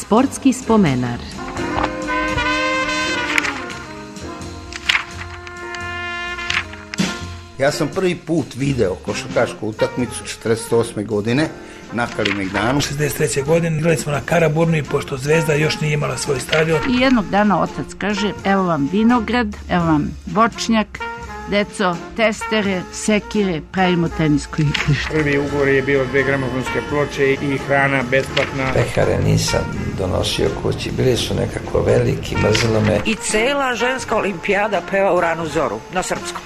Sportski spomenar. Ja sam prvi put video košarkašku utakmicu 48. godine na Kalemegdanu. 63. godine igrali smo na Karaburmi, pošto Zvezda još nije imala svoj stadion. I jednog dana otac kaže, evo vam vinograd, evo vam voćnjak, deco, testere, sekire, pravimo tenisko igrište. Prvi ugovor je bio 2 gramofonske ploče i hrana besplatna. Pekare nisam donosio kući, bili su nekako veliki, mrzilo me. I cela ženska olimpijada peva u ranu zoru, na srpskom.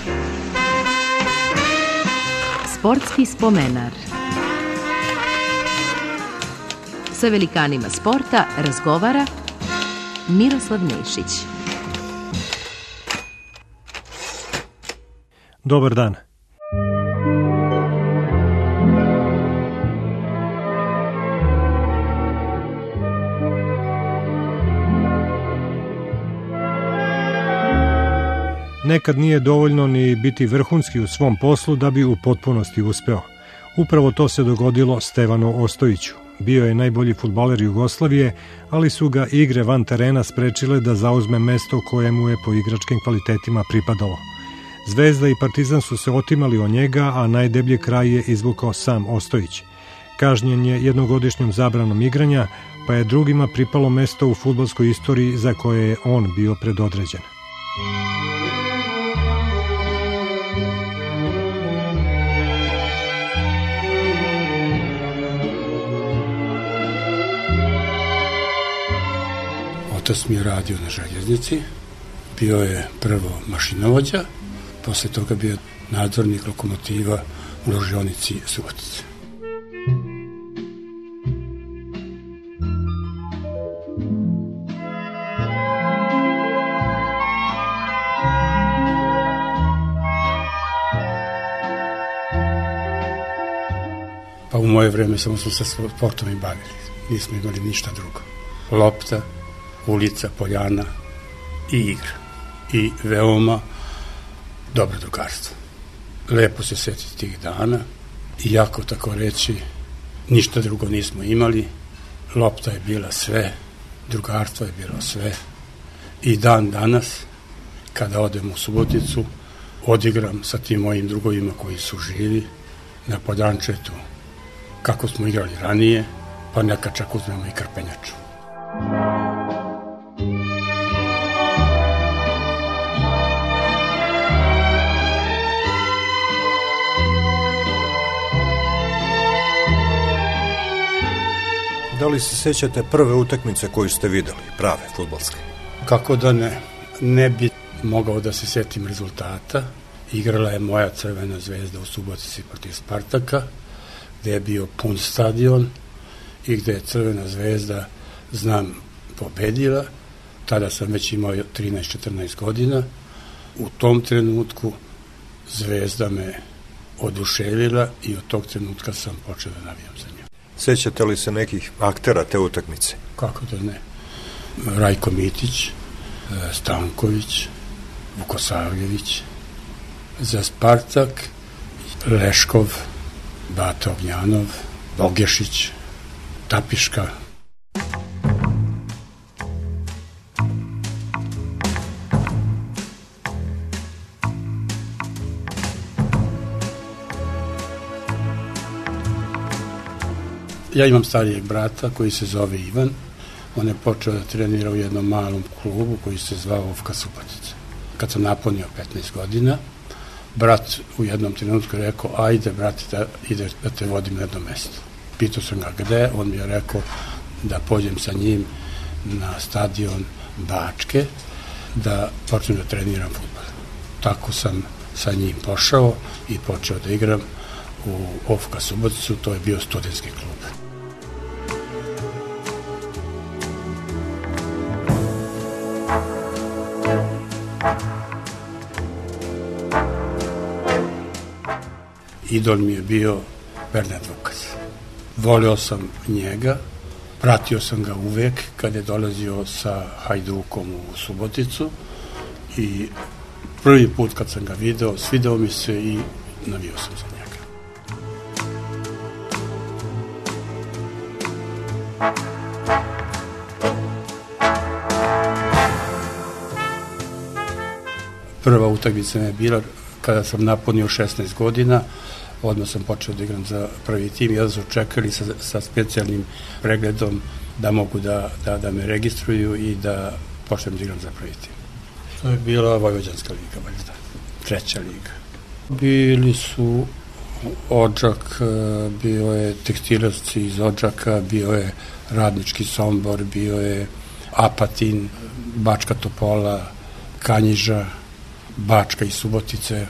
Sportski spomenar. Sa velikanima sporta razgovara Miroslav Nešić. Dobar dan. Nekad nije dovoljno ni biti vrhunski u svom poslu da bi u potpunosti uspeo. Upravo to se dogodilo Stevanu Ostojiću. Bio je najbolji fudbaler Jugoslavije, ali su ga igre van terena sprečile da zauzme mesto koje mu je po igračkim kvalitetima pripadalo. Zvezda i Partizan su se otimali o njega, a najdeblji kraj je izvukao sam Ostojić. Kažnjen je jednogodišnjom zabranom igranja, pa je drugima pripalo mesto u fudbalskoj istoriji za koje je on bio predodređen. Otac mi je radio na željeznici, bio je prvo mašinovođa, posle toga bio nadzornik lokomotiva u ložionici Subotice. Pa u moje vreme samo smo se sportom i bavili, nismo imali ništa drugo. Lopta, ulica, poljana i igra. I veoma dobro drugarstvo. Lepo se setiti tih dana, iako tako reći, ništa drugo nismo imali. Lopta je bila sve, drugarstvo je bilo sve. I dan danas, kada odem u Suboticu, odigram sa tim mojim drugovima koji su živi na Poljančetu, kako smo igrali ranije, pa neka čak uzmemo i krpenjaču. Da li se sećate prve utakmice koju ste videli, prave, fudbalske? Kako da ne? Ne bi mogao da se setim rezultata. Igrala je moja Crvena Zvezda u Subotici protiv Spartaka, gde je bio pun stadion i gde je Crvena Zvezda, znam, pobedila. Tada sam već imao 13-14 godina. U tom trenutku Zvezda me oduševila i od tog trenutka sam počeo da navijam za nju. Sećate li se nekih aktera te utakmice? Kako da ne? Rajko Mitić, Stanković, Vukosavljević, za Spartak, Leškov, Bata Ognjanov, Bogešić, Tapiška. Ja imam starijeg brata koji se zove Ivan. On je počeo da trenira u jednom malom klubu koji se zvao Ofka Subotica. Kad sam napunio 15 godina, brat u jednom trenutku je rekao, ajde, brate, da te vodim na jedno mesto. Pitao sam ga gde, on mi je rekao da pođem sa njim na stadion Bačke, da počnem da treniram fudbal. Tako sam sa njim pošao i počeo da igram u Ofka Suboticu, to je bio studentski klub. Idol mi je bio Bernard Vukas. Voleo sam njega, pratio sam ga uvek kad je dolazio sa Hajdukom u Suboticu i prvi put kad sam ga video, svideo mi se i navio sam za njega. Prva utakmica mi je bila kada sam napunio 16 godina, odmah sam počeo da igram za prvi tim i onda su čekali sa specijalnim pregledom da mogu da me registruju i da počnem da igram za prvi tim. To je bila Vojvođanska liga, valjda, 3. liga. Bili su Odžak, bio je Tekstilovci iz Odžaka, bio je Radnički Sombor, bio je Apatin, Bačka Topola, Kanjiža, Bačka i Subotice.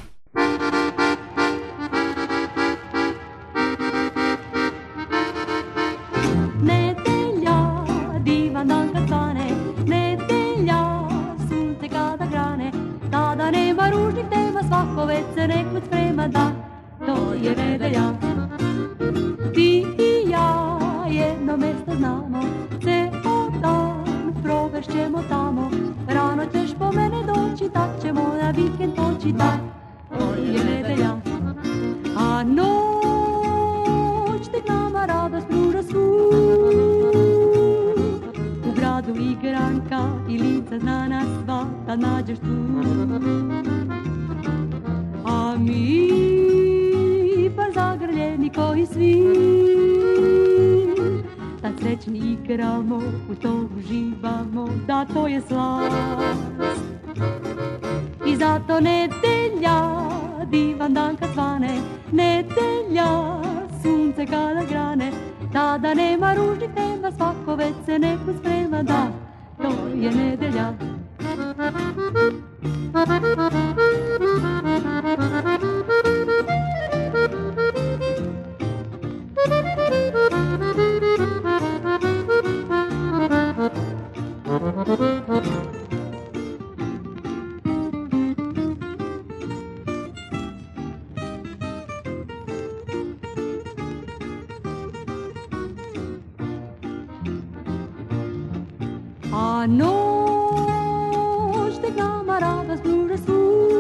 A noć tek nama radost pruža svu.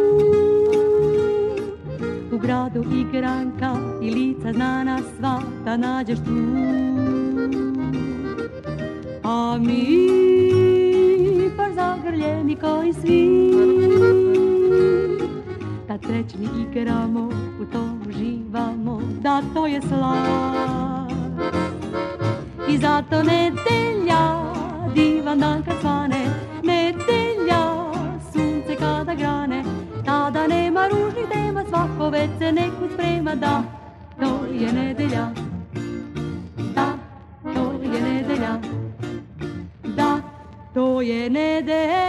U gradu igranka i lica znana sva da nađeš tu. A mi par zagrljeni koji svi, kad srećni igramo, u to uživamo, da to je slast. I zato nedelja, divan dan kad svane, nedelja, sunce kada grane, tada nema ružnih tema, svako već se nekud sprema, da, to je nedelja, da, to je nedelja, da, to je nedelja.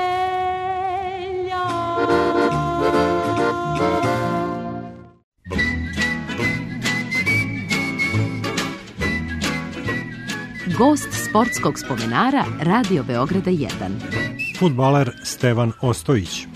Gost sportskog spomenara Radio Beograda 1. Fudbaler Stevan Ostojić.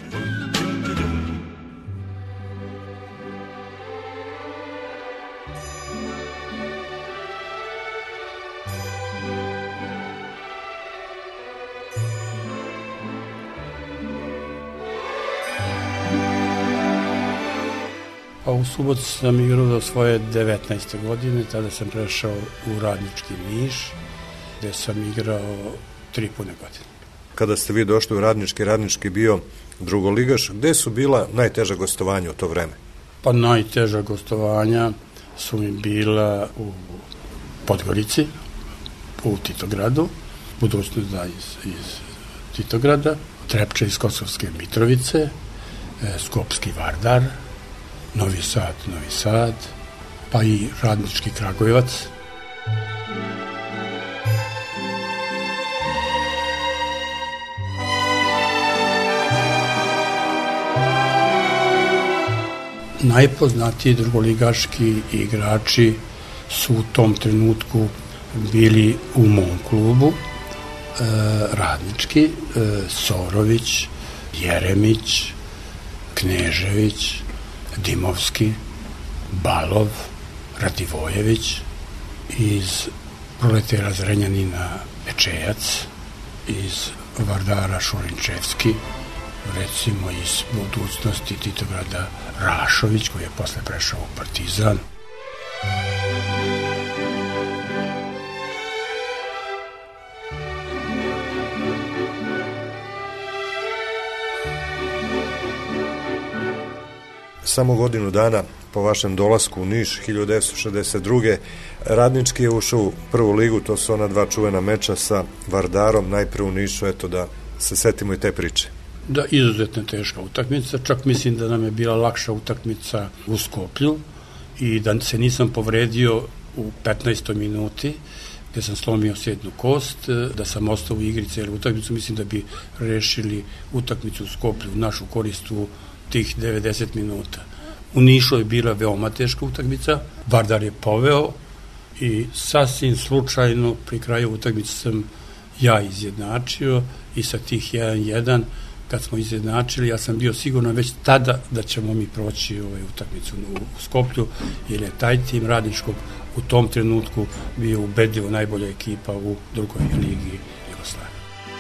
Pa u Subotici sam igrao do svoje 19. godine, tada sam prešao u Radnički Niš, gde sam igrao 3 pune godine. Kada ste vi došli u Radnički bio drugoligaš, gde su bila najteža gostovanja u to vreme? Pa najteža gostovanja su mi bila u Podgorici, u Titogradu, budućnost da iz Titograda, Trepča iz Kosovske Mitrovice, Skopski Vardar, Novi Sad, pa i Radnički Kragujevac. Najpoznatiji drugoligaški igrači su u tom trenutku bili u mom klubu, Radnički, Sorović, Jeremić, Knežević, Dimovski, Balov, Radivojević, iz Proletera Zrenjanina Pečejac, iz Vardara Šurinčevski, recimo iz budućnosti Titograda Rašović, koji je posle prešao u Partizan. samo godinu dana po vašem dolasku u Niš 1962. Radnički je ušao u prvu ligu, to su ona dva čuvena meča sa Vardarom, najpre u Nišu, eto da se setimo i te priče. Da, izuzetno teška utakmica, čak mislim da nam je bila lakša utakmica u Skoplju i da se nisam povredio u 15. minuti, gde sam slomio sednu kost, da sam ostao u igri cijelu utakmicu, mislim da bi rešili utakmicu u Skoplju u našu korist u tih 90 minuta. U Nišu je bila veoma teška utakmica, Vardar je poveo i sasvim slučajno pri kraju utakmice sam ja izjednačio i sa tih 1-1 kad smo izjednačili, ja sam bio siguran već tada da ćemo mi proći utakmicu u Skoplju, jer je taj tim Radničkog u tom trenutku bio ubedljivo najbolja ekipa u drugoj ligi Jugoslavije.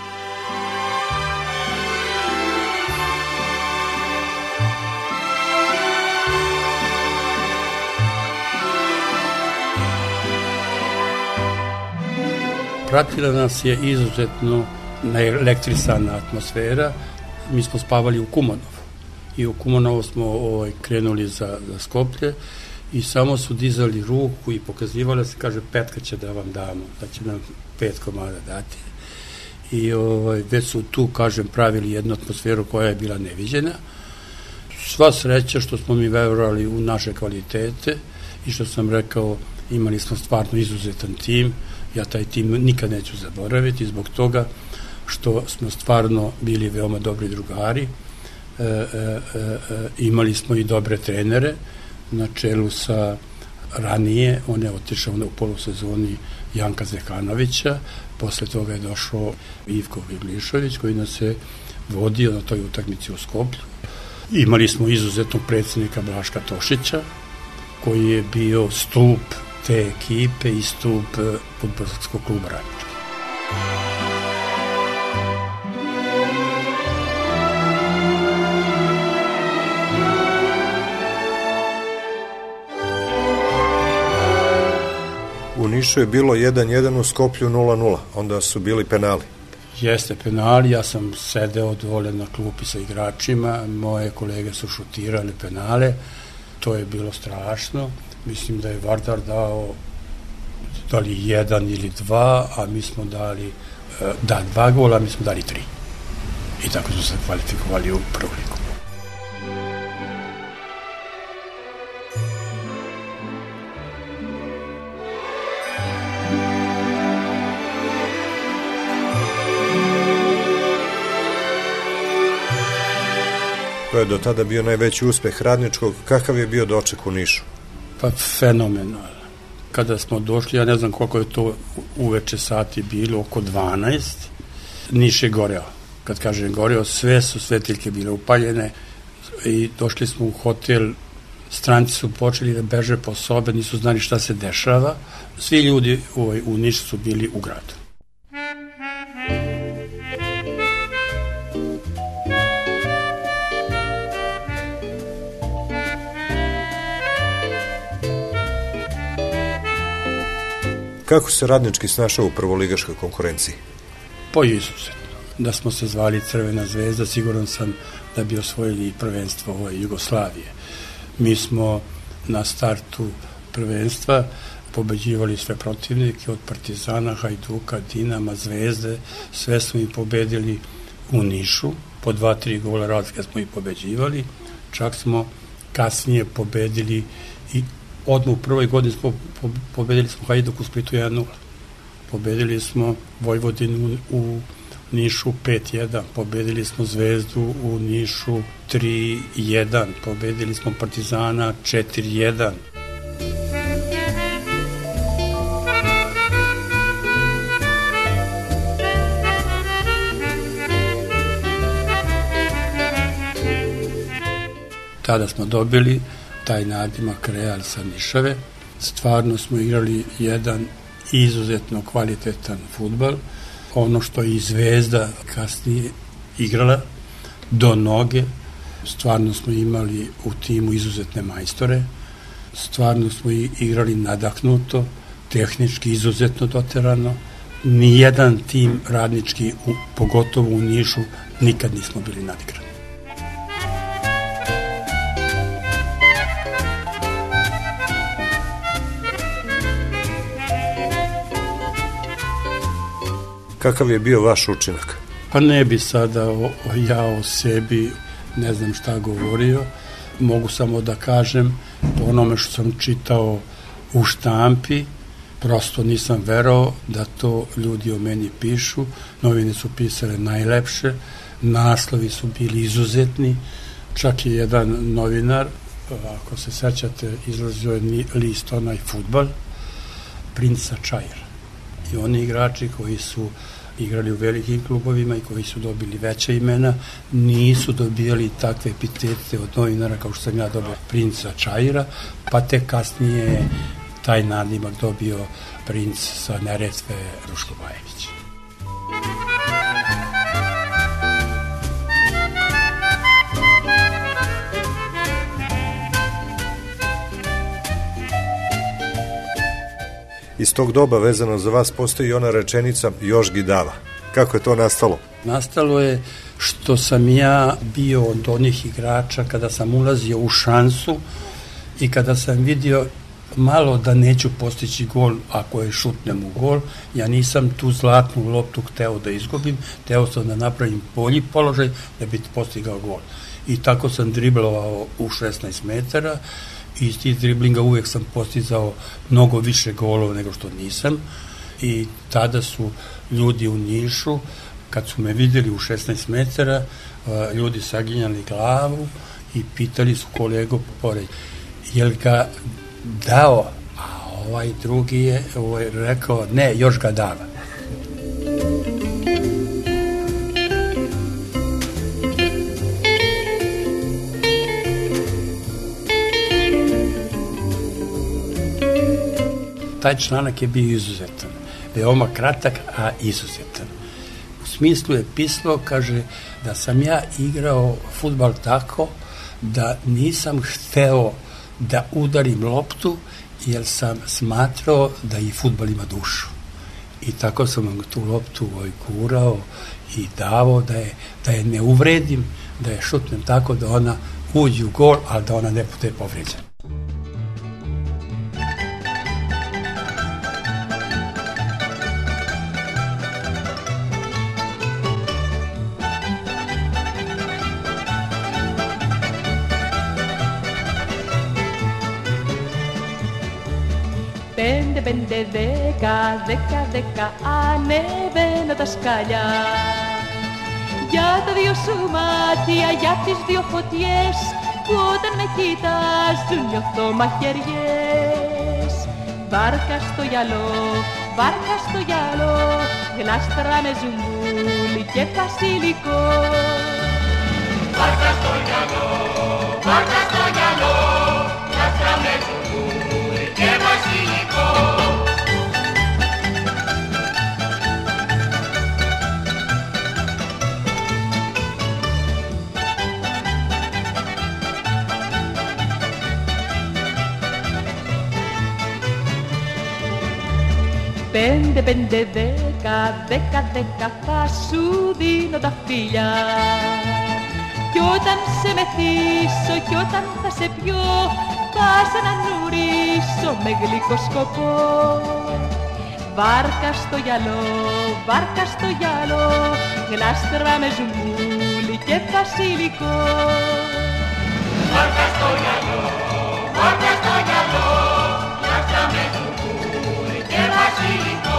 Pratila nas je izuzetno naelektrisana atmosfera. Mi smo spavali u Kumanovu i u Kumanovu smo krenuli za Skoplje i samo su dizali ruku i pokazivali se, kaže, petka će da vam damo, da će nam 5 komada dati. I već su tu, kažem, pravili jednu atmosferu koja je bila neviđena. Sva sreća što smo mi verovali u naše kvalitete i što sam rekao, imali smo stvarno izuzetan tim. Ja taj tim nikad neću zaboraviti zbog toga što smo stvarno bili veoma dobri drugari. Imali smo i dobre trenere na čelu sa ranije, on je otišao u polusezoni Janka Zekanovića, posle toga je došao Ivko Viglišović koji nas je vodio na toj utakmici u Skoplju. Imali smo izuzetnog predsjednika Blaška Tošića koji je bio stup te ekipe i stup fudbalskog kluba Radnički. U Nišu je bilo 1-1, u Skoplju 0-0, onda su bili penali. Jeste penali, ja sam sedeo dole na klupi sa igračima, moje kolege su šutirali penale, to je bilo strašno. Mislim da je Vardar dao da li 1 ili 2, a mi smo dali 2 gola, a mi smo dali 3. I tako su se kvalifikovali u prvu ligu. To je do tada bio najveći uspeh Radničkog. Kakav je bio doček u Nišu? Pa fenomenalno. Kada smo došli, ja ne znam koliko je to uveče sati bilo, oko 12, Niš je goreo. Kad kažem goreo, sve su svetiljke bile upaljene i došli smo u hotel, stranci su počeli da beže po sobe, nisu znali šta se dešava. Svi ljudi u Nišu su bili u gradu. Kako se Radnički snašao u prvoligaškoj konkurenciji? Po izuzetno. Da smo se zvali Crvena zvezda, siguran sam da bi osvojili prvenstvo Jugoslavije. Mi smo na startu prvenstva pobeđivali sve protivnike, od Partizana, Hajduka, Dinama, Zvezde, sve smo ih pobedili u Nišu, po 2-3 gola razlike smo ih pobeđivali, čak smo kasnije pobedili i odmah u prvoj godini pobedili smo Hajduk u Splitu 1-0. Pobedili smo Vojvodinu u Nišu 5-1. Pobedili smo Zvezdu u Nišu 3-1. Pobedili smo Partizana 4-1. Tada smo dobili taj nadimak Real sa Nišave. Stvarno smo igrali jedan izuzetno kvalitetan fudbal. Ono što je i Zvezda kasnije igrala do noge. Stvarno smo imali u timu izuzetne majstore. Stvarno smo igrali nadahnuto, tehnički izuzetno doterano. Nijedan tim Radnički, pogotovo u Nišu, nikad nismo bili nadigrani. Kakav je bio vaš učinak? Pa ne bi sada ja o sebi ne znam šta govorio, mogu samo da kažem po onome što sam čitao u štampi, prosto nisam verao da to ljudi o meni pišu, novine su pisale najlepše, naslovi su bili izuzetni, čak je jedan novinar, ako se sećate, izlazio je list onaj fudbal, Princa Čajira. I oni igrači koji su igrali u velikim klubovima i koji su dobili veća imena, nisu dobijali takve epitete od novinara kao što sam ja dobio Princa Čajira, pa te kasnije je taj nadimak dobio princ sa Neretve Ruško Bajević. Iz tog doba vezano za vas postoji ona rečenica još gidava. Kako je to nastalo? Nastalo je što sam ja bio od onih igrača kada sam ulazio u šansu i kada sam vidio malo da neću postići gol ako je šutnem u gol, ja nisam tu zlatnu loptu hteo da izgubim, hteo sam da napravim bolji položaj da bi postigao gol. I tako sam driblovao u 16 metara i iz tih driblinga uvek sam postizao mnogo više golova nego što nisam i tada su ljudi u Nišu, kad su me videli u 16 metara, ljudi saginjali glavu i pitali su kolegu pored, jel ga dao, a ovaj drugi je rekao, ne, još ga dava. Taj članak je bio izuzetan, veoma kratak, a izuzetan. U smislu je pisalo, kaže, da sam ja igrao fudbal tako da nisam hteo da udarim loptu, jer sam smatrao da i fudbal ima dušu. I tako sam tu loptu gurao i davao da je ne uvredim, da je šutnem tako da ona uđe u gol, ali da ona ne bude povređena. Πέντε, δέκα, ανεβαίνω τα σκαλιά. Για τα δυο σου μάτια, για τις δυο φωτιές, που όταν με κοιτάζουν νιώθω μαχαιριές. Βάρκα στο γυαλό, γλάστρα με ζουμπούλι και βασιλικό. Βάρκα στο γυαλό, γλάστρα με ζουμπούλι και βασιλικό. Πέντε, δέκα, θα σου δίνω τα φιλιά. Κι όταν σε μεθύσω, κι όταν θα σε πιω, θα σε ανανουρίσω με γλυκό σκοπό. Βάρκα στο γυαλό, γλάστρα με ζουμπούλι και βασιλικό. Βάρκα στο γυαλό, γλάστρα με ζουμπούλι και βασιλικό.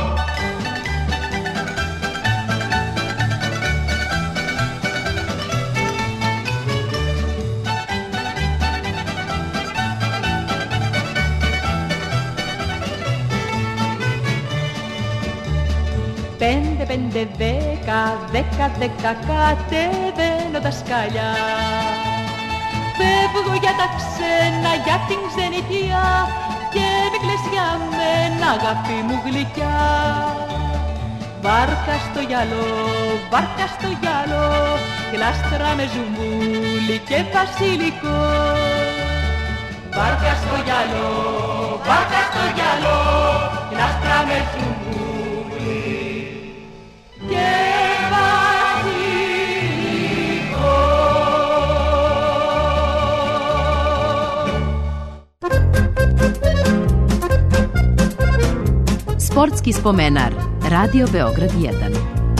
Πέντε, δέκα, κατεβαίνω τα σκαλιά. Φεύγω για τα ξένα, για την ξενιτιά, και μη κλαις για μένα, αγάπη μου γλυκιά. Βάρκα στο γυαλό, γλάστρα με ζουμπούλι και βασιλικό. Βάρκα στο γυαλό, γλάστρα με ζουμπούλι και βασιλικό. Sportski spomenar. Radio Beograd 1.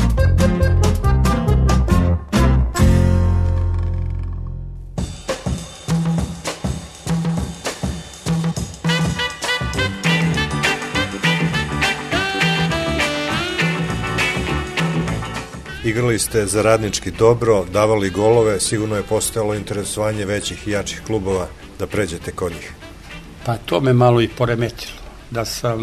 Igrali ste za Radnički dobro, davali golove, sigurno je postojalo interesovanje većih i jačih klubova da pređete kod njih. Pa to me malo i poremetilo. Da sam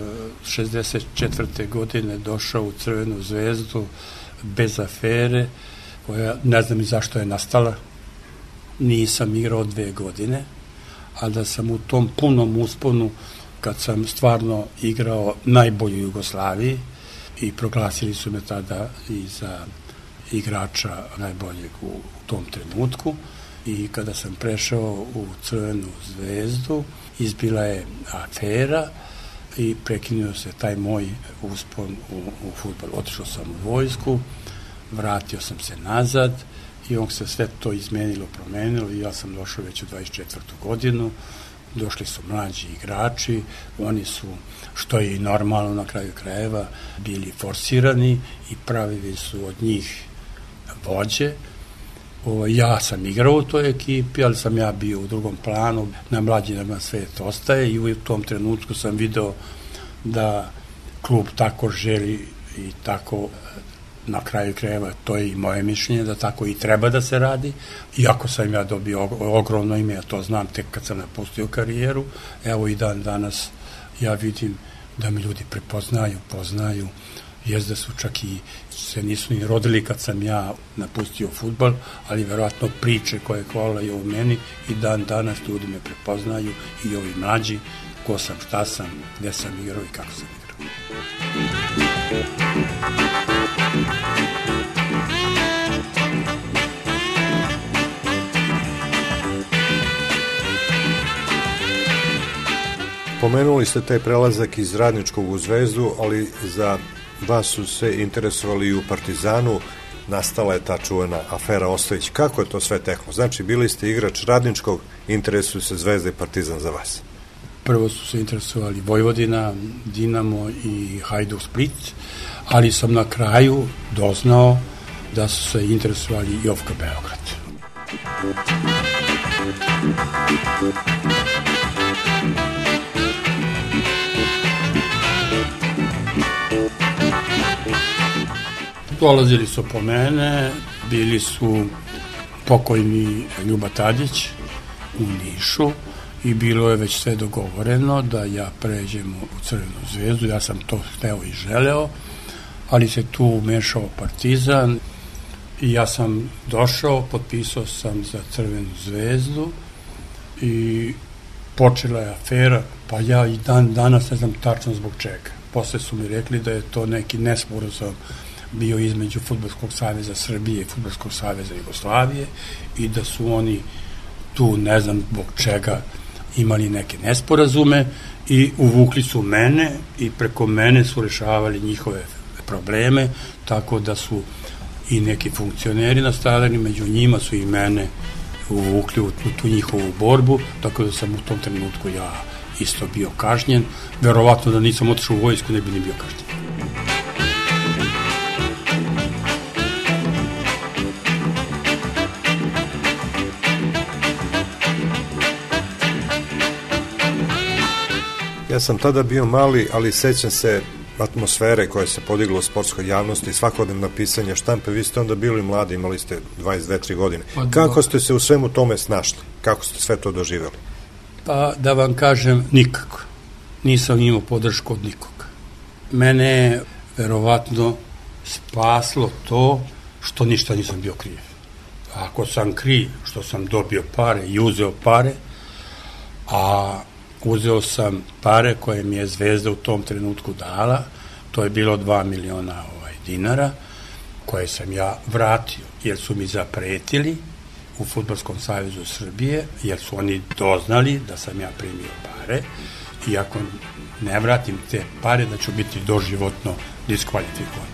64. godine došao u Crvenu zvezdu bez afere, koja ne znam i zašto je nastala. Nisam igrao 2 godine, a da sam u tom punom usponu, kad sam stvarno igrao najbolju Jugoslaviji, i proglasili su me tada i za igrača najboljeg u tom trenutku, i kada sam prešao u Crvenu zvezdu izbila je afera i prekinuo se taj moj uspon u fudbal. Otišao sam u vojsku, vratio sam se nazad i on se sve to izmenilo, promenilo i ja sam došao već u 24. godinu. Došli su mlađi igrači, oni su, što je i normalno na kraju krajeva, bili forsirani i pravili su od njih vođe. Ja sam igrao u toj ekipi, ali sam ja bio u drugom planu, na mlađinama svet ostaje i u tom trenutku sam video da klub tako želi i tako, na kraju krajeva, to je i moje mišljenje, da tako i treba da se radi, iako sam ja dobio ogromno ime, ja to znam tek kad sam napustio karijeru, evo i dan danas ja vidim da mi ljudi prepoznaju, poznaju, jest da su čak i se nisu ni rodili kad sam ja napustio fudbal, ali verovatno priče koje kolaju o meni i dan danas ljudi me prepoznaju i ovi mlađi, ko sam, šta sam, gde sam igrao i kako sam igrao. Pomenuli ste taj prelazak iz Radničkog u Zvezdu, ali za vas su se interesovali i u Partizanu, nastala je ta čuvena afera Ostojić. Kako je to sve teklo? Znači, bili ste igrač Radničkog, interesuju se Zvezda i Partizan za vas. Prvo su se interesovali Vojvodina, Dinamo i Hajduk Split, ali sam na kraju doznao da su se interesovali i OFK Beograd. Dolazili su po mene, bili su pokojni Ljuba Tadić u Nišu i bilo je već sve dogovoreno da ja pređem u Crvenu zvezdu, ja sam to hteo i želeo, ali se tu umešao Partizan i ja sam došao, potpisao sam za Crvenu zvezdu i počela je afera, pa ja i dan danas ne znam tačno zbog čega. Posle su mi rekli da je to neki nesporazum bio između Fudbalskog saveza Srbije i Fudbalskog saveza Jugoslavije i da su oni tu ne znam zbog čega imali neke nesporazume i uvukli su mene i preko mene su rešavali njihove probleme, tako da su i neki funkcioneri nastavljeni, među njima su i mene uvukli u tu njihovu borbu, tako da sam u tom trenutku ja isto bio kažnjen. Verovatno da nisam otišao u vojsku ne bi ni bio kažnjen. Ja sam tada bio mali, ali sećam se atmosfere koja se podigla u sportskoj javnosti, svakodnevna pisanja štampe, vi ste onda bili mladi, imali ste 22-3 godine. Kako ste se u svemu tome snašli? Kako ste sve to doživjeli? Pa da vam kažem, nikako. Nisam imao podršku od nikoga. Mene je verovatno spaslo to što ništa nisam bio kriv. Ako sam kriv što sam dobio pare i uzeo pare, a uzeo sam pare koje mi je Zvezda u tom trenutku dala, to je bilo 2 miliona dinara, koje sam ja vratio, jer su mi zapretili u Fudbalskom savezu Srbije, jer su oni doznali da sam ja primio pare i ako ne vratim te pare, da ću biti doživotno diskvalifikovan.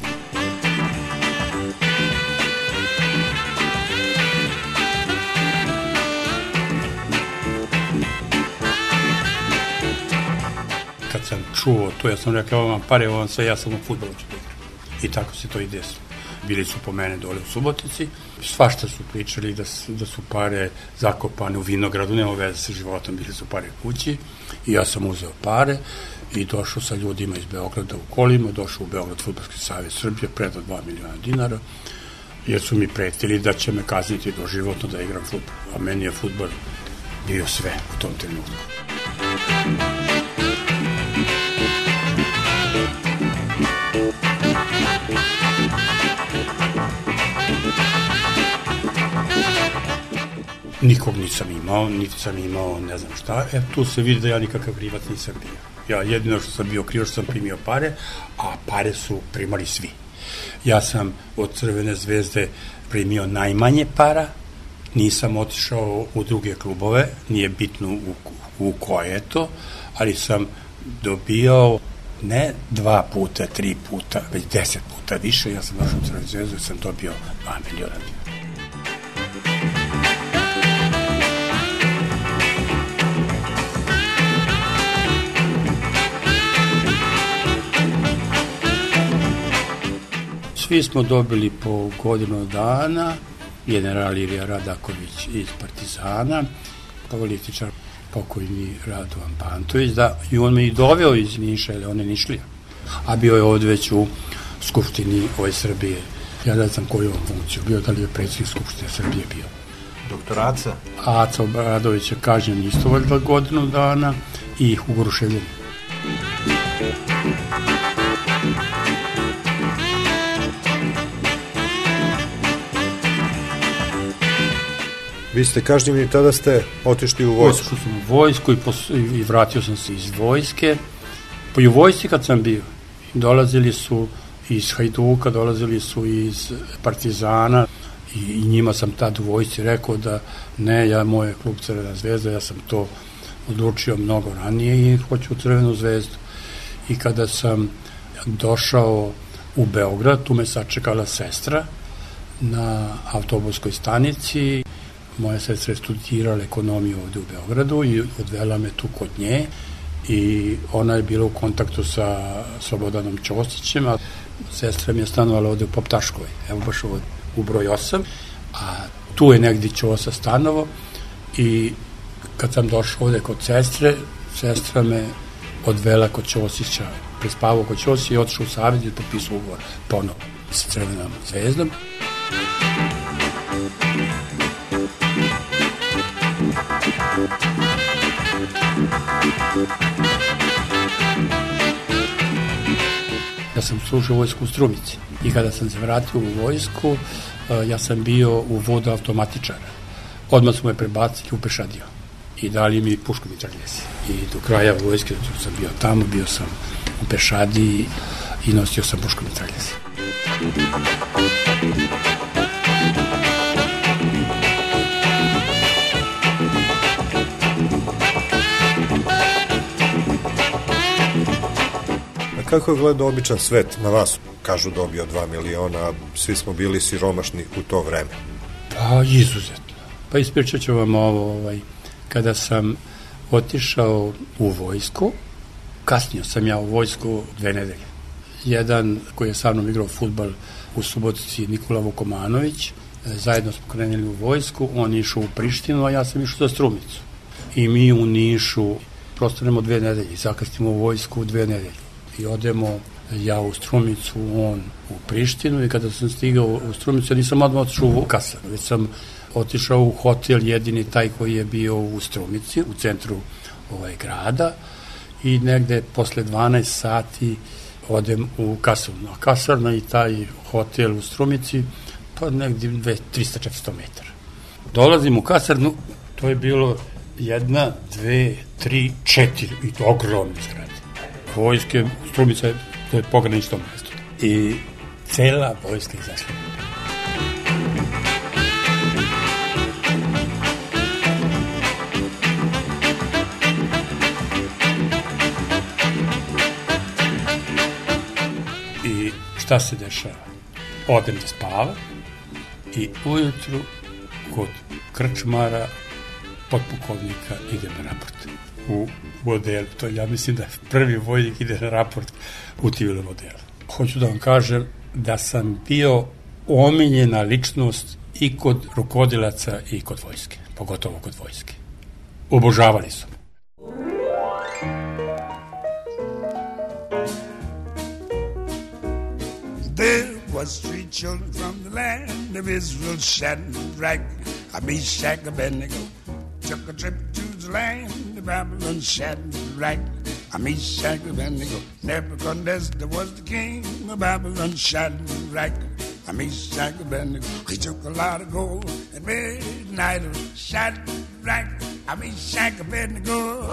Kad kad sam čuo to, ja sam rekao, evo vam pare, evo vam sve, ja sam u fudbalu ću da igram. I tako se to i desilo. Bili su po mene dole u Subotici, svašta su pričali da su pare zakopane u vinogradu, nema veze sa životom, bili su pare kući i ja sam uzeo pare i došao sa ljudima iz Beograda u kolima, došao u Beograd Fudbalski savez Srbije, predao 2 miliona dinara, jer su mi pretili da će me kazniti doživotno da igram fudbal, a meni je fudbal bio sve u tom trenutku. Nikog nisam imao, niti sam imao ne znam šta, tu se vidi da ja nikakav krivac nisam bio. Ja jedino što sam bio krivac što sam primio pare, a pare su primali svi. Ja sam od Crvene zvezde primio najmanje para, nisam otišao u druge klubove, nije bitno u koje je to, ali sam dobijao ne 2 puta, 3 puta, već 10 puta više. Ja sam došao u Crvenu zvezdu i sam dobio 2 miliona dinara. Svi smo dobili po godinu dana, general Ilija Radaković iz Partizana, političar pokojni Radovan Pantović, i on me i doveo iz Niša, ili on je Nišlija, a bio je ovdje već u Skupštini Srbije. Ja ne znam koju on funkciju bio, da li je predsjednik Skupštine Srbije bio. Doktor Aca? Aca Obradović je kažnjen isto valjda godinu dana i Hugo Ruševljen. Vi ste kažnjeni, tada ste otišli u vojsku? Otišao sam u vojsku i vratio sam se iz vojske. Pa i u vojsci kad sam bio, dolazili su iz Hajduka, dolazili su iz Partizana i njima sam tad u vojsci rekao da ne, moj je klub Crvena zvezda, ja sam to odlučio mnogo ranije i hoću u Crvenu zvezdu. I kada sam došao u Beograd, tu me sačekala sestra na autobuskoj stanici. Moja sestra je studirala ekonomiju ovde u Beogradu i odvela me tu kod nje i ona je bila u kontaktu sa Slobodanom Ćosićem, a sestra mi je stanovala ovde u Poptaškovoj, evo baš ovde u broj 8, a tu je negdje Ćosa stanovo i kad sam došao ovde kod sestre, sestra me odvela kod Ćosića, prespavao kod Ćosića i otišao u Savez i potpisao ugovor ponovo sa Crvenom zvezdom. Ja sam služio vojsku u Strumici i kada sam se vratio u vojsku, ja sam bio u vodu automatičara. Odmah smo me prebacili u pešadiju i dali mi pušku mitraljez. I do kraja vojske sam bio tamo, bio sam u pešadiji i nosio sam pušku mitraljez. Kako je gledao običan svet na vas? Kažu dobio 2 miliona, svi smo bili siromašni u to vreme. Pa, izuzetno. Pa ispričat ću vam ovo, kada sam otišao u vojsku, kasnio sam ja u vojsku 2 nedelje. Jedan koji je sa mnom igrao fudbal u Subotici, Nikola Vukomanović, zajedno smo krenuli u vojsku, on je išao u Prištinu, a ja sam išao za Strumicu. I mi u Nišu prostanemo 2 nedelje, zakasnimo u vojsku 2 nedelje. I odemo ja u Strumicu, on u Prištinu i kada sam stigao u Strumicu, ja nisam odmah otišao u Kasar, već sam otišao u hotel jedini taj koji je bio u Strumici, u centru grada i negde posle 12 sati odem u Kasarnu. A Kasarna i taj hotel u Strumici, pa negde 300-400 metara. Dolazim u Kasarnu, to je bilo 1, 2, 3, 4 i to ogromne zgrade. Vojske, Strumica je, to je pogranično mesto. I cela vojska izašla. I šta se dešava? Odem da spavam i ujutru kod krčmara, potpukovnika, idem na raport. u modelu. To ja mislim da prvi vojnik ide na raport u civilnom modelu. Hoću da vam kažem da sam bio omiljena ličnost i kod rukovodilaca i kod vojske, pogotovo kod vojske. Obožavali su. There was 3 children from the land of Israel, Shadrach, Meshach, and Abednego. Took a trip to the land of Babylon, Shadrach, Meshach, and Abednego. Nebuchadnezzar was the king of Babylon, Shadrach, Meshach, and Abednego. He took a lot of gold and made an idol, Shadrach, Meshach, and Abednego.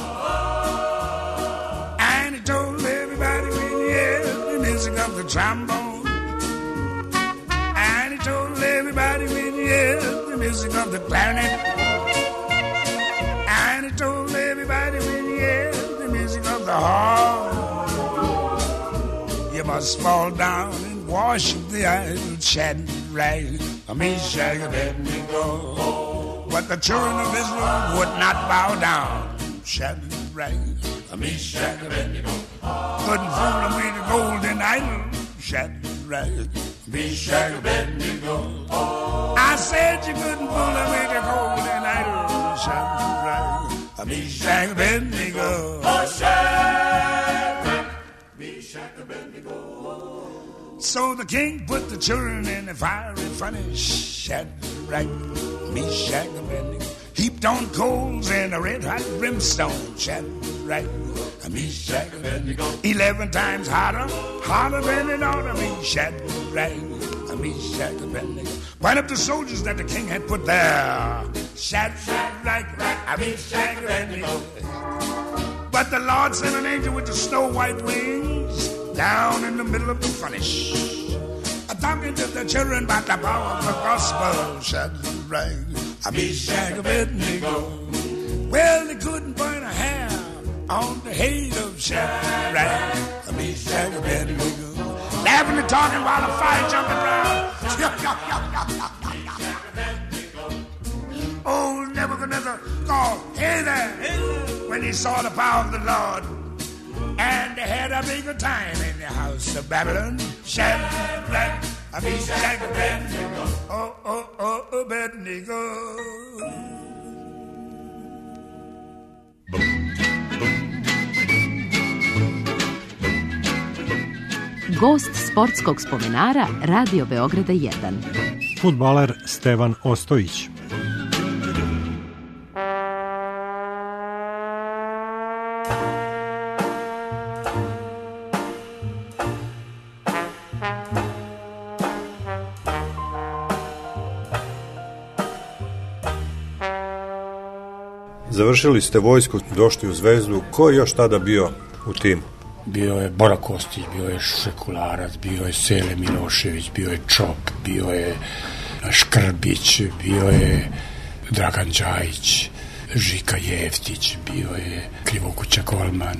And he told everybody when he heard the music of the trombone. And he told everybody when he heard the music of the clarinet. And he told everybody when he heard the music of the harp. You must fall down and worship the idol, Shadrach, Meshach, and Abednego. But the children of Israel would not bow down, Shadrach, Meshach, and Abednego. Couldn't fool them with the golden idol, Shadrach, Meshach, and Abednego. I said you couldn't fool them with the golden idol, Shadrach, Meshach, and Abednego. Oh, Shadrach, Meshach, and Abednego. So the king put the children in the fiery furnace, Shadrach, Meshach, and Abednego. Heaped on coals and a red-hot brimstone, Shadrach, Meshach, and Abednego. 11 times hotter than it ought to be, Shadrach, Meshach, and Abednego. Went up the soldiers that the king had put there, Shadrach, Meshach, and Abednego. But the Lord sent an angel with the snow-white wings down in the middle of the furnace, talking to the children about the power of the gospel, Shadrach, Meshach, and Abednego. Well, they couldn't burn a hair on the head of Shadrach, Meshach, and Abednego. Laughing and talking while the fire jumping around. Old Nebuchadnezzar called, "Hey there," when he saw the power of the Lord. And they had a bigger time in the house of Babylon, Shadrach, Meshach, and Abednego. Oh, Abednego. Gost sportskog spomenara Radio Beograda 1. Fudbaler Stevan Ostojić. Završili ste vojsku, došli u Zvezdu. Ko je još tada bio u timu? Bio je Bora Kostić, bio je Šekularac, bio je Sele Milošević, bio je Čop, bio je Škrbić, bio je Dragan Đajić, Žika Jeftić, bio je Krivokuća Kolman.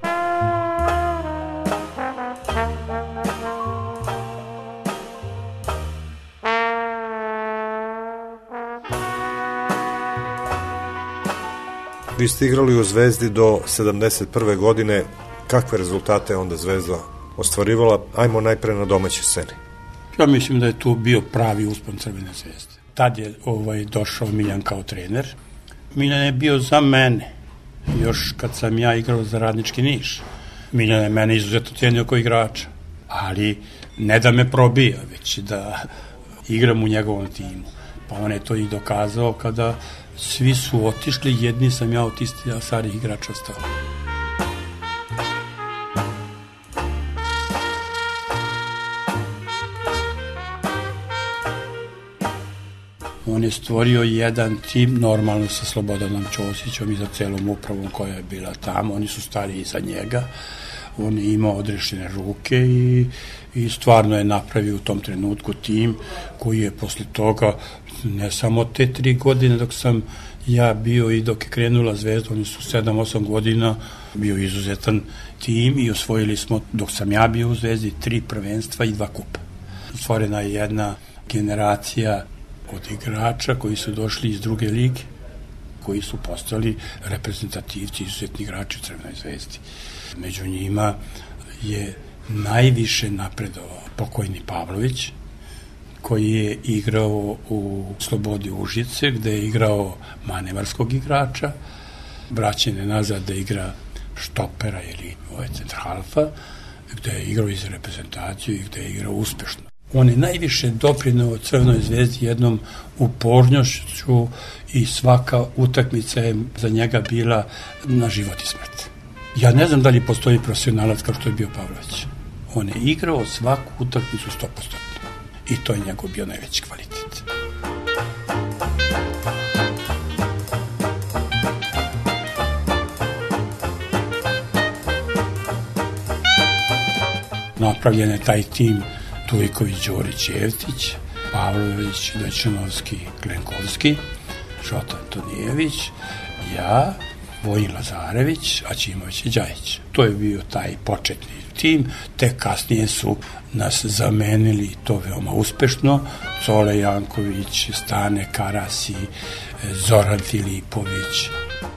Vi ste igrali u Zvezdi do 71. godine. Kakve rezultate onda Zvezda ostvarivala? Ajmo najpre na domaćoj sceni. Ja mislim da je tu bio pravi uspon Crvene Zvezde. Tad je došao Miljan kao trener. Miljan je bio za mene, još kad sam ja igrao za Radnički Niš. Miljan je mene izuzetno cijenio kao igrača, ali ne da me probija, već da igram u njegovom timu. Pa on je to i dokazao kada svi su otišli, jedni sam ja od istih starih igrača ostao. On je stvorio jedan tim, normalno sa Slobodanom Ćosićom i za celom upravom koja je bila tamo. Oni su stariji iza njega. On je imao odrešene ruke i stvarno je napravio u tom trenutku tim koji je posle toga, ne samo te 3 godine dok sam ja bio i dok je krenula Zvezda, oni su 7-8 godina bio izuzetan tim i osvojili smo, dok sam ja bio u Zvezdi, 3 prvenstva i 2 kupa. Stvorena je jedna generacija od igrača koji su došli iz druge lige, koji su postali reprezentativci, izuzetni igrači u Crvenoj zvezdi. Među njima je najviše napredovao pokojni Pavlović, koji je igrao u Slobodi Užice, gde je igrao manevarskog igrača, vraćen je nazad da igra štopera ili centralfa, gde je igrao iz reprezentaciju i gde je igrao uspešno. On je najviše doprineo Crvenoj zvezdi jednom upornošću i svaka utakmica je za njega bila na život i smrt. Ja ne znam da li postoji profesionalac kao što je bio Pavlović. On je igrao svaku utakmicu 100%. I to je njegov bio najveći kvalitet. Napravljen je taj tim Tujković, Đorić, Jevtić, Pavlović, Dečanovski, Glenkovski, Šota Antonijević, ja, Vojin Lazarević, Aćimović i Đajić. To je bio taj početni tim, te kasnije su nas zamenili to veoma uspešno, Cole Janković, Stane Karasi, Zoran Filipović.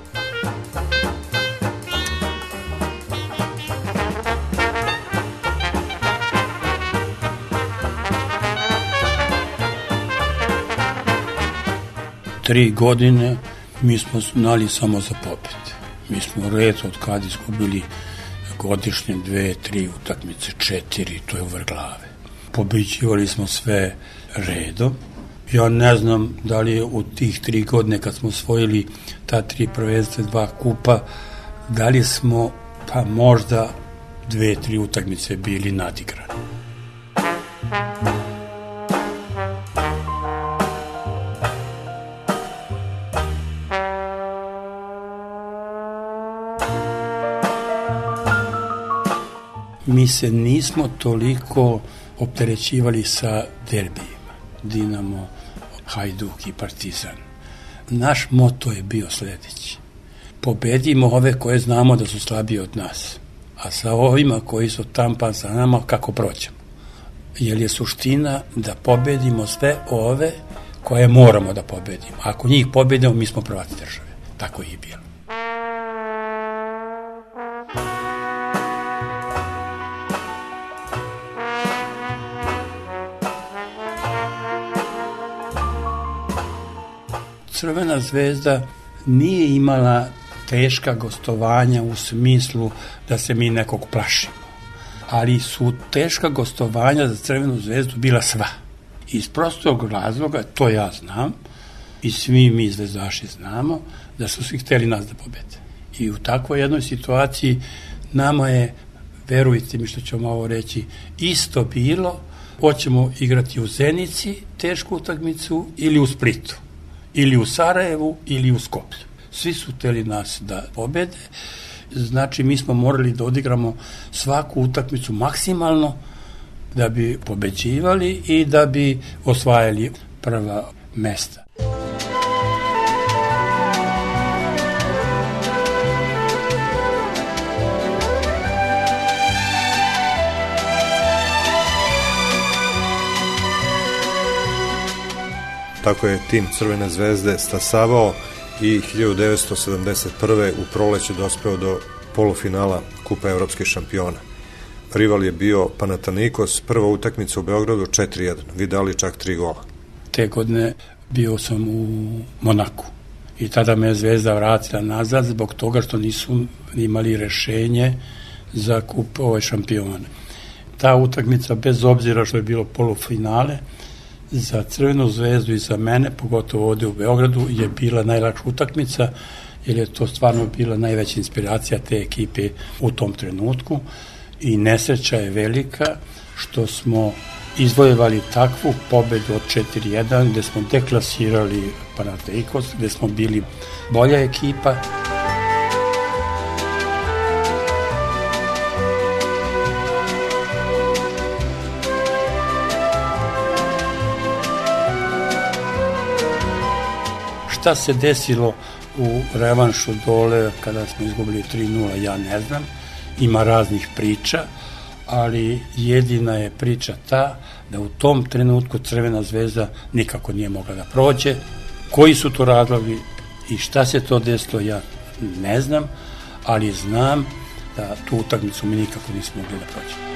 Tri godine mi smo znali samo za pobjede. Mi smo retko od kad izgubili godišnje 2, 3 utakmice, 4, to je uvrh glave. Pobeđivali smo sve redom. Ja ne znam da li je u tih 3 godine kad smo osvojili ta 3 prvenstva, 2 kupa, da li smo pa možda 2, 3 utakmice bili nadigrani. Mi se nismo toliko opterećivali sa derbijima, Dinamo, Hajduk i Partizan. Naš moto je bio sledeći: pobedimo ove koje znamo da su slabiji od nas, a sa ovima koji su tampan sa nama kako prođemo. Jer je suština da pobedimo sve ove koje moramo da pobedimo. Ako njih pobedimo, mi smo prvaci države. Tako je i bilo. Crvena zvezda nije imala teška gostovanja u smislu da se mi nekog plašimo, ali su teška gostovanja za Crvenu zvezdu bila sva. Iz prostog razloga, to ja znam i svi mi zvezdaši znamo, da su svi hteli nas da pobede. I u takvoj jednoj situaciji nama je, verujte mi što ćemo ovo reći, isto bilo, hoćemo igrati u Zenici tešku utakmicu ili u Splitu, ili u Sarajevu, ili u Skoplju. Svi su hteli nas da pobede, znači mi smo morali da odigramo svaku utakmicu maksimalno da bi pobeđivali i da bi osvajali prva mesta. Tako je tim Crvene zvezde stasavao i 1971. u proleću dospeo do polufinala Kupa evropskih šampiona. Rival je bio Panathinaikos, prva utakmica u Beogradu 4-1, vi dali čak 3 gola. Te godine bio sam u Monaku i tada me je Zvezda vratila nazad zbog toga što nisu imali rešenje za Kup šampiona. Ta utakmica, bez obzira što je bilo polufinale, za Crvenu zvezdu i za mene, pogotovo ovde u Beogradu, je bila najlakša utakmica, jer je to stvarno bila najveća inspiracija te ekipe u tom trenutku i nesreća je velika što smo izvojevali takvu pobedu od 4-1, gde smo deklasirali Panathinaikos, gde smo bili bolja ekipa. Šta se desilo u revanšu dole kada smo izgubili 3-0, ja ne znam. Ima raznih priča, ali jedina je priča ta da u tom trenutku Crvena zvezda nikako nije mogla da prođe. Koji su to razlogi, I šta se to desilo, ja ne znam, ali znam da tu utakmicu mi nikako nismo mogli da prođemo.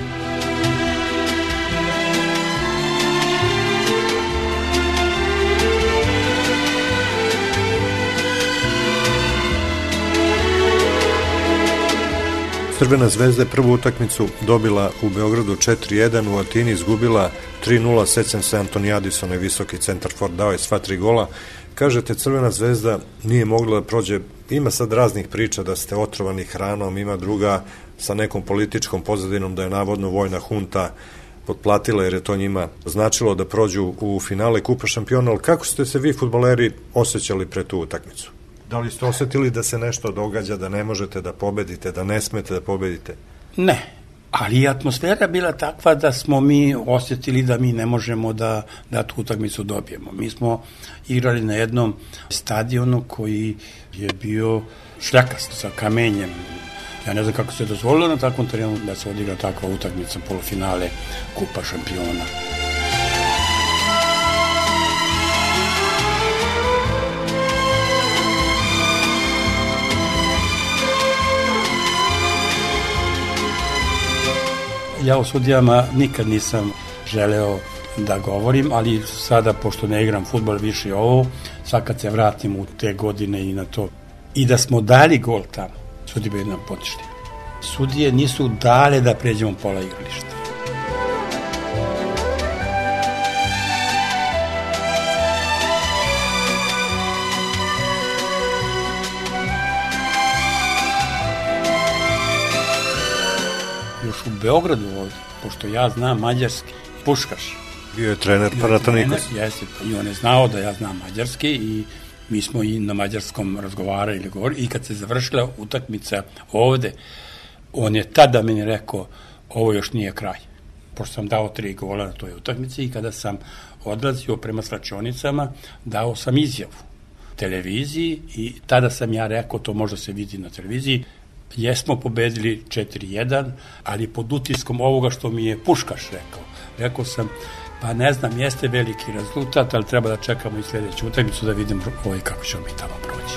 Crvena zvezda je prvu utakmicu dobila u Beogradu 4-1, u Atini izgubila 3-0, sećam se Antonijadis, onaj visoki centarfor, dao je sva 3 gola. Kažete, Crvena zvezda nije mogla da prođe, ima sad raznih priča da ste otrovani hranom, ima druga sa nekom političkom pozadinom da je navodno vojna hunta potplatila jer je to njima značilo da prođu u finale Kupa šampiona, ali kako ste se vi fudbaleri osjećali pre tu utakmicu? Da li ste osetili da se nešto događa, da ne možete da pobedite, da ne smete da pobedite? Ne, ali atmosfera bila takva da smo mi osjetili da mi ne možemo da tu utakmicu dobijemo. Mi smo igrali na jednom stadionu koji je bio šljakast sa kamenjem. Ja ne znam kako se dozvolilo na takvom terenu da se odigra takva utakmica polufinale Kupa šampiona. Ja o sudijama nikad nisam želeo da govorim, ali sada, pošto ne igram fudbal više ovo, sad kad se vratim u te godine i na to, i da smo dali gol tamo, sudije bi nam potišli. Sudije nisu dale da pređemo pola igrališta. U Beogradu ovdje, pošto ja znam mađarski, Puškaš. Bio je trener Panathinaikos. Jeste, i on je znao da ja znam mađarski i mi smo i na mađarskom razgovarali ili govorili i kad se završila utakmica ovde, on je tada meni rekao, ovo još nije kraj. Pošto sam dao 3 gola na toj utakmici i kada sam odlazio prema slačionicama, dao sam izjavu televiziji i tada sam ja rekao, to možda se vidi na televiziji, jesmo pobedili 4-1, ali pod utiskom ovoga što mi je Puškaš rekao. Rekao sam, pa ne znam, jeste veliki rezultat, ali treba da čekamo i sljedeću utakmicu da vidimo kako ćemo mi tamo proći.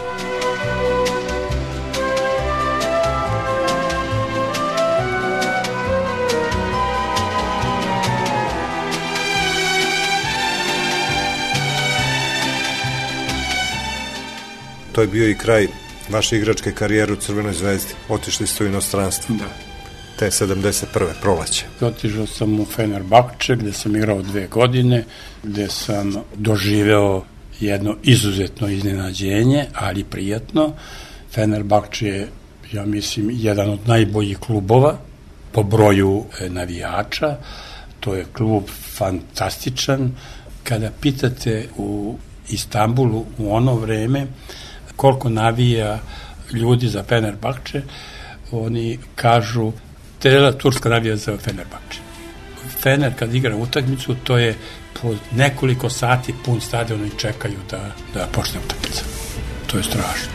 To je bio i kraj vaše igračke karijere u Crvenoj zvezdi. Otišli ste u inostranstvo. Da. Te 71. proleće. Otišao sam u Fenerbahče, gde sam igrao 2 godine, gde sam doživeo jedno izuzetno iznenađenje, ali prijatno. Fenerbahče je, ja mislim, jedan od najboljih klubova po broju navijača. To je klub fantastičan. Kada pitate u Istanbulu u ono vreme koliko ljudi za Fenerbahče, oni kažu cela Turska navija za Fenerbahče. Fener kad igra utakmicu, to je po nekoliko sati pun stadion i čekaju da počne utakmica. To je strašno.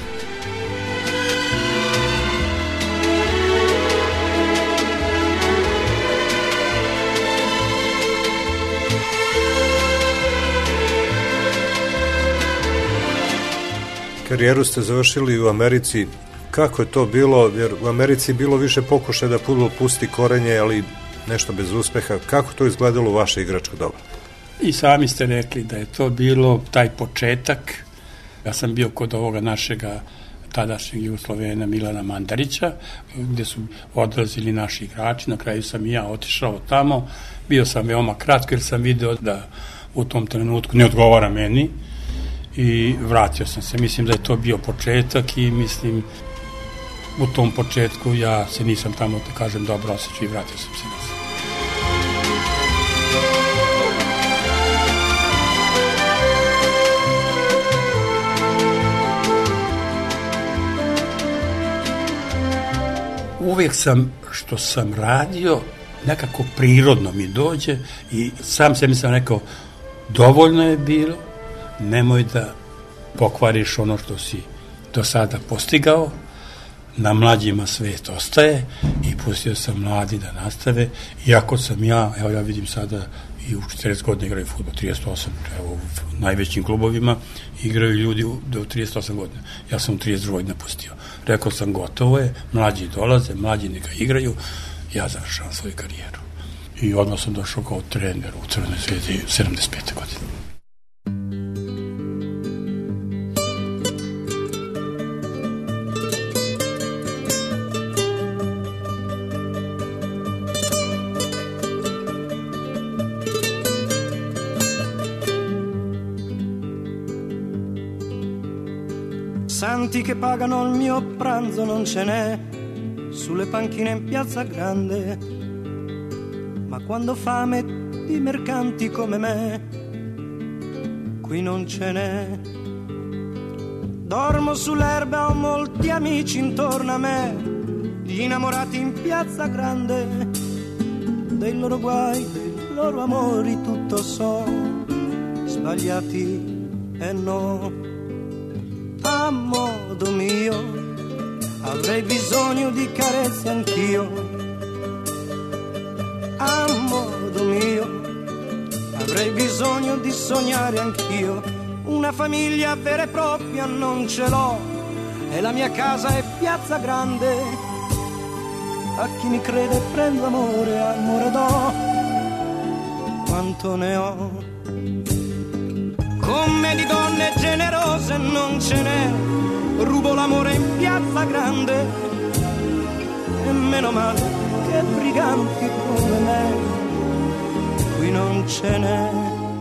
Karijeru ste završili u Americi. Kako je to bilo? Jer u Americi je bilo više pokušaja da fudbal pusti korenje, ali nešto bez uspeha. Kako to izgledalo u vaše igračko doba? I sami ste rekli da je to bilo taj početak. Ja sam bio kod ovoga našega tadašnjeg Jugoslovena Milana Mandarića, gde su odlazili naši igrači. Na kraju sam i ja otišao tamo. Bio sam veoma kratko jer sam video da u tom trenutku ne odgovara meni i vratio sam se. Mislim da je to bio početak i mislim u tom početku ja se nisam tamo, da kažem, dobro osjećao i vratio sam se nazad. Uvijek sam, što sam radio, nekako prirodno mi dođe i sam sebi sam rekao, dovoljno je bilo, nemoj da pokvariš ono što si do sada postigao, na mlađima svet ostaje i pustio sam mladi da nastave, iako sam ja vidim sada i u 40 godina igraju fudbal, 38, evo u najvećim klubovima igraju ljudi do 38 godina. Ja sam u 32 godina pustio. Rekao sam gotovo je, mlađi dolaze, mlađi neka igraju, ja završavam svoju karijeru. I odmah sam došao kao trener u Crvenoj Zvezdi 75. godine. Santi che pagano il mio pranzo non ce n'è sulle panchine in Piazza Grande, ma quando fame di mercanti come me qui non ce n'è. Dormo sull'erba, ho molti amici intorno a me, gli innamorati in Piazza Grande, dei loro guai, dei loro amori tutto so, sbagliati e no. A modo mio avrei bisogno di carezze anch'io, a modo mio avrei bisogno di sognare anch'io, una famiglia vera e propria non ce l'ho e la mia casa è Piazza Grande. A chi mi crede prendo amore, amore do, quanto ne ho. Come di donne generose non ce n'è, rubo l'amore in Piazza Grande, e meno male che briganti come me qui non ce n'è.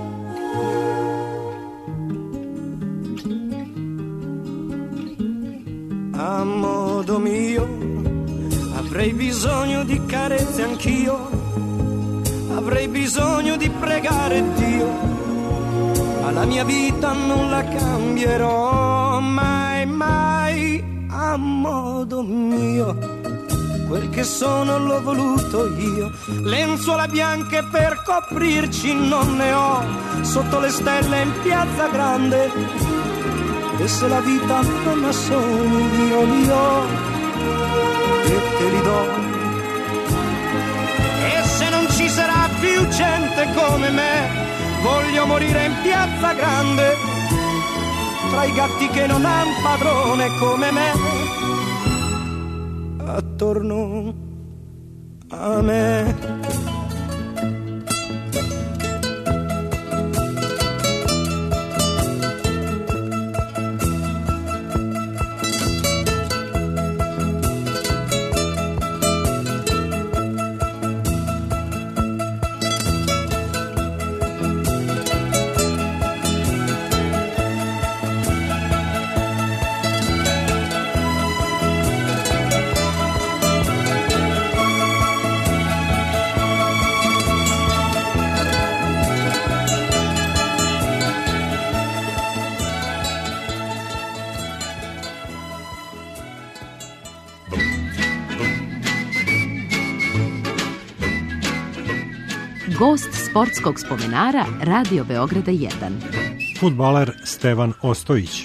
A modo mio avrei bisogno di carezze anch'io, avrei bisogno di pregare Dio, ma la mia vita non la cambierò mai, mai. A modo mio quel che sono l'ho voluto io, lenzuola bianche per coprirci non ne ho, sotto le stelle in Piazza Grande, e se la vita non ha sogni io li ho e te li do. E se non ci sarà più gente come me, voglio morire in Piazza Grande, tra i gatti che non han padrone come me, attorno a me. Gost sportskog spomenara Radio Beograda 1. Fudbaler Stevan Ostojić.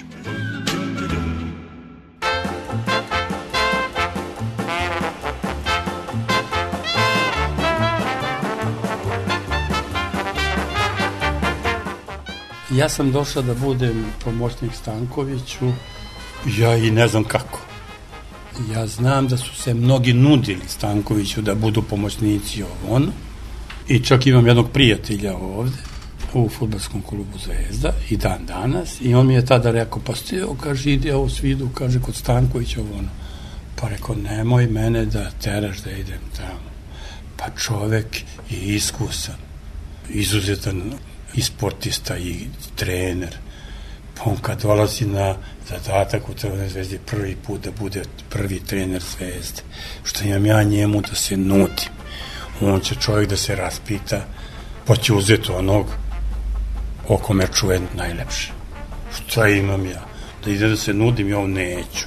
Ja sam došao da budem pomoćnik Stankoviću, ja i ne znam kako. Ja znam da su se mnogi nudili Stankoviću da budu pomoćnici ono. I čak imam jednog prijatelja ovde u fudbalskom klubu Zvezda i dan danas, i on mi je tada rekao, pa stio, kaže, ide ovo svidu, kaže, kod Stankovića ono. Pa rekao, nemoj mene da teraš da idem tamo. Pa čovek je iskusan, izuzetan i sportista i trener. Pa on kad dolazi na zadatak u Crvenoj Zvezdi prvi put da bude prvi trener Zvezde, što imam ja njemu da se nudim. On će čovjek da se raspita, pa će uzeti onog o kome čuje najlepše. Šta imam ja? Da ide da se nudim, ja neću.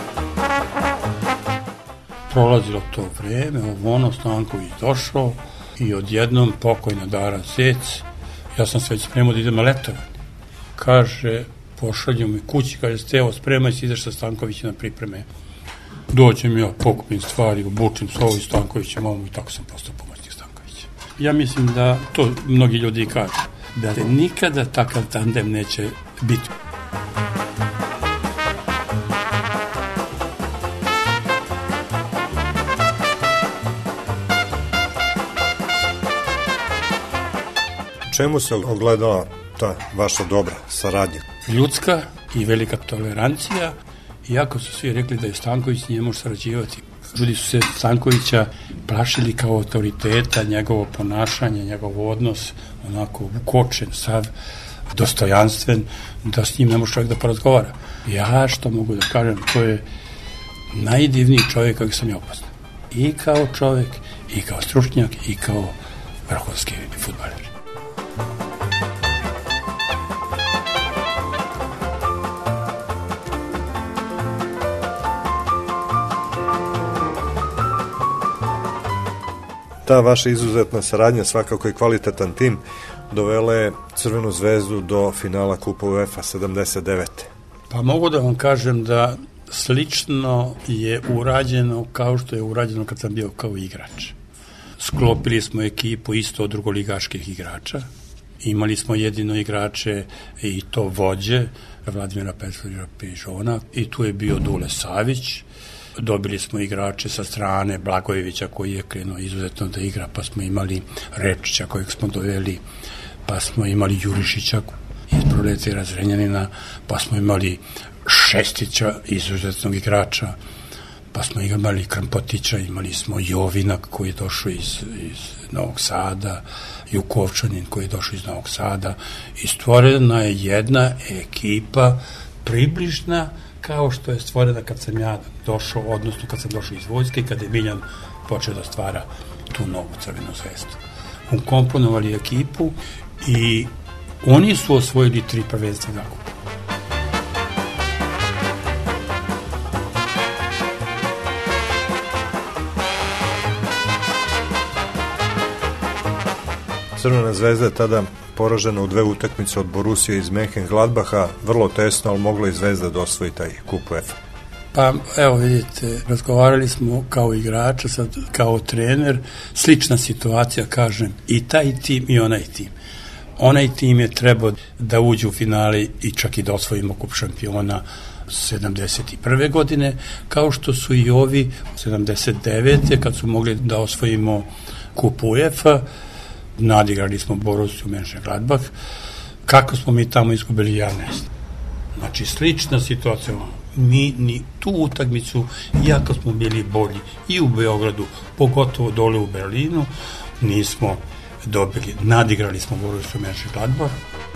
Prolazilo to vreme, ono Stanković došao I odjednom pokojna Dara Zec, ja sam se već spremao da idem na letovanje. Kaže, pošalju mi kući, kaže, Stevo, spremaj se, ideš sa Stankovićem na pripreme. Dođem ja, pokupim stvari, obučim s ovo i Stankovićem, i tako sam postao pomoćnik Stankovića. Ja mislim da to mnogi ljudi kažu, da nikada takav tandem neće biti. Čemu se ogledala ta vaša dobra saradnja? Ljudska i velika tolerancija, iako su svi rekli da je Stanković nije može sarađivati. Ljudi su se Stankovića plašili kao autoriteta, njegovo ponašanje, njegov odnos, onako ukočen, sav, dostojanstven, da s njim ne može čovjek da porazgovara. Ja što mogu da kažem, to je najdivniji čovjek kojeg sam ja upoznao. I kao čovjek, i kao stručnjak, i kao vrhunski fudbaler. Ta vaša izuzetna saradnja, svakako i kvalitetan tim, dovela je Crvenu zvezdu do finala Kupa UEFA 79. Pa mogu da vam kažem da slično je urađeno kao što je urađeno kad sam bio kao igrač. Sklopili smo ekipu isto od drugoligaških igrača. Imali smo jedino igrače i to vođe, Vladimira Petrovića Pižona, i tu je bio Dule Savić. Dobili smo igrače sa strane Blagojevića koji je krenuo izuzetno da igra, pa smo imali Rečića kojeg smo doveli, pa smo imali Jurišića iz Proletera Zrenjanina, pa smo imali Šestića, izuzetnog igrača, pa smo imali Krampotića, imali smo Jovina koji je došao iz Novog Sada, Jukovčanin koji je došao iz Novog Sada, i stvorena je jedna ekipa približna kao što je stvorena kad sam ja došao, odnosno kad sam došao iz vojske, kada je Miljan počeo da stvara tu novu Crvenu zvezdu. Ukomponovali ekipu i oni su osvojili 3 prvenstva za kup. Crvena zvezda je tada poražena u 2 utakmice od Borussia iz Mönchengladbacha, vrlo tesno, ali mogla i Zvezda da osvoji taj kup UEFA. Pa evo vidite, razgovarali smo kao igrača, sad kao trener, slična situacija, kažem, i taj tim i onaj tim. Onaj tim je trebao da uđe u finale i čak i da osvojimo kup šampiona 71. godine, kao što su i ovi 79. kad su mogli da osvojimo kup UEFA. Nadigrali smo Borussiju Mönchengladbach. Kako smo mi tamo izgubili, ja ne znam. Znači, slična situacija. Mi ni tu utakmicu, iako smo bili bolji i u Beogradu, pogotovo dole u Berlinu, nismo dobili. Nadigrali smo Borussiju Mönchengladbach.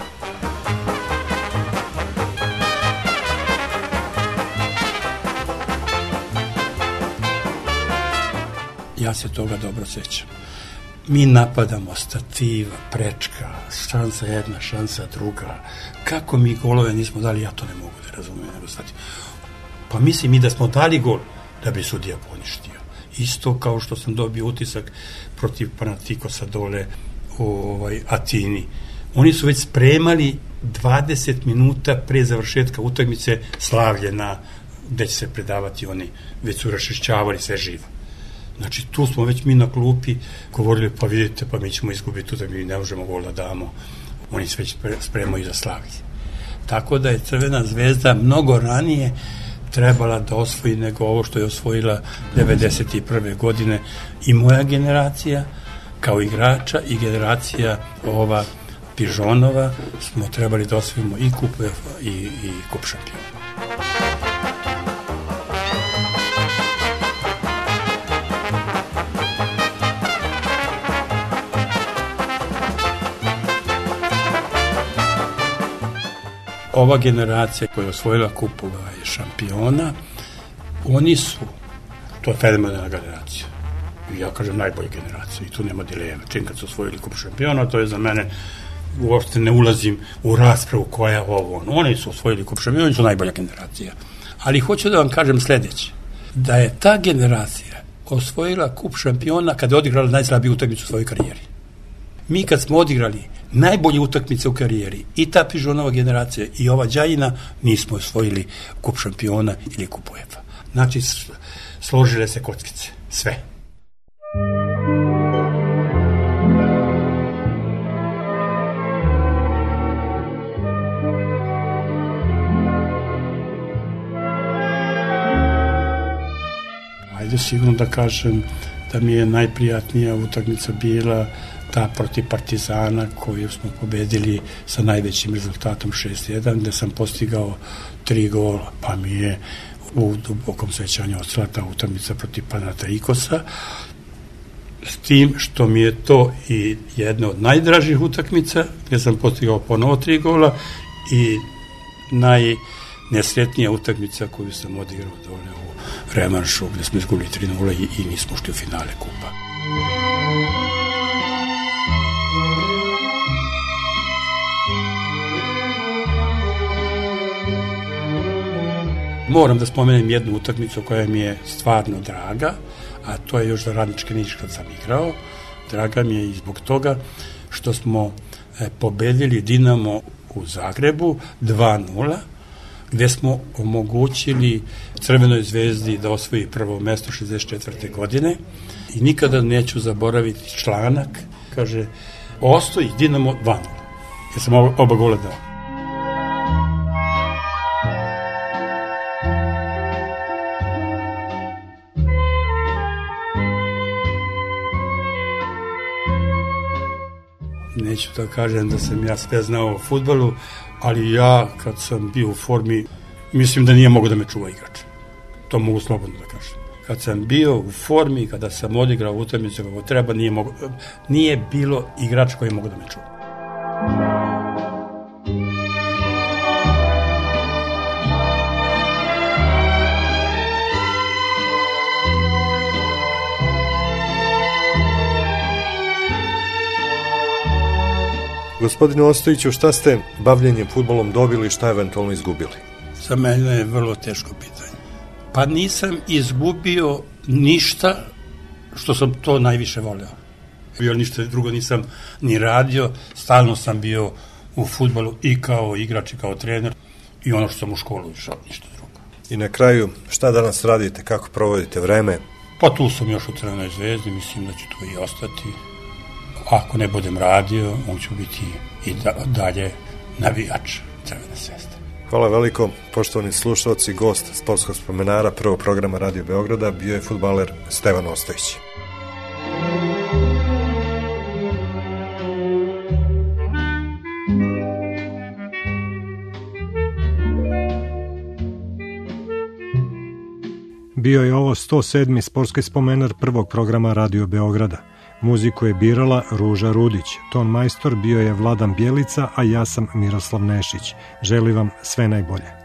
Ja se toga dobro sećam. Mi napadamo stativa, prečka, šansa jedna, šansa druga. Kako mi golove nismo dali, ja to ne mogu da razumijem. Pa mislim i da smo dali gol da bi sudija poništio. Isto kao što sam dobio utisak protiv Panathinaikosa dole u Atini. Oni su već spremali 20 minuta pre završetka utakmice slavlje gde će se predavati oni, već su raščišćavali sve živo. Znači, tu smo već mi na klupi govorili, pa vidite, pa mi ćemo izgubiti tu da mi ne možemo gol da damo. Oni se već spremaju za slavlje. Tako da je Crvena zvezda mnogo ranije trebala da osvoji nego ovo što je osvojila 91. godine i moja generacija kao igrača i generacija ova Pižonova smo trebali da osvojimo i kup UEFA i kup šampiona. Ova generacija koja je osvojila kupova šampiona, oni su, to je fenomenalna generacija. Ja kažem najbolja generacija i tu nema dilema. Čim kad su osvojili kup šampiona, to je za mene, uopšte ne ulazim u raspravu koja je ovo. Oni su osvojili kup šampiona, oni su najbolja generacija. Ali hoću da vam kažem sledeće, da je ta generacija osvojila kup šampiona kada je odigrala najslabiju utakmicu u svojoj karijeri. Mi kad smo odigrali najbolje utakmice u karijeri, i ta Pižonova generacija i ova Đajina, nismo osvojili kup šampiona ili kup UEFA. Znači, složile se kockice. Sve. Ajde sigurno da kažem da mi je najprijatnija utakmica bila ta protiv Partizana koju smo pobedili sa najvećim rezultatom 6-1, gde sam postigao 3 gola, pa mi je u dubokom sećanju ostala ta utakmica protiv Panathinaikosa, s tim što mi je to i jedna od najdražih utakmica, gde sam postigao ponovo 3 gola, i najnesretnija utakmica koju sam odigrao dole u revanšu, gde smo izgubili 3-0 i nismo ušli u finale kupa. Moram da spomenem jednu utakmicu koja mi je stvarno draga, a to je još za Radnički Niš kad sam igrao. Draga mi je i zbog toga što smo pobedili Dinamo u Zagrebu 2-0, gde smo omogućili Crvenoj zvezdi da osvoji prvo mesto 64. godine, i nikada neću zaboraviti članak, kaže, ostoji Dinamo 2-0, jer sam oba gola dao. Neću da kažem da sam ja sve znao o fudbalu, ali ja kad sam bio u formi, mislim da nije mogo da me čuva igrač. To mogu slobodno da kažem. Kad sam bio u formi, kada sam odigrao utakmicu kako treba, nije bilo igrač koji je mogo da me čuva. Gospodine Ostojiću, šta ste bavljenjem fudbalom dobili i šta eventualno izgubili? Za mene je vrlo teško pitanje. Pa nisam izgubio ništa što sam to najviše voleo. Ja ništa drugo nisam ni radio, stalno sam bio u fudbalu i kao igrač i kao trener, i ono što sam u školu išao, ništa drugo. I na kraju, šta danas radite, kako provodite vreme? Pa tu sam još u Crvenoj zvezdi, mislim da ću tu i ostati. Ako ne budem radio, on ću biti i dalje navijač Crvene zvezde. Hvala veliko, poštovani slušalci, gost sportskog spomenara prvog programa Radio Beograda bio je fudbaler Stevan Ostojić. Bio je ovo 107. sportski spomenar prvog programa Radio Beograda. Muziku je birala Ruža Rudić, ton majstor bio je Vladan Bjelica, a ja sam Miroslav Nešić. Želim vam sve najbolje.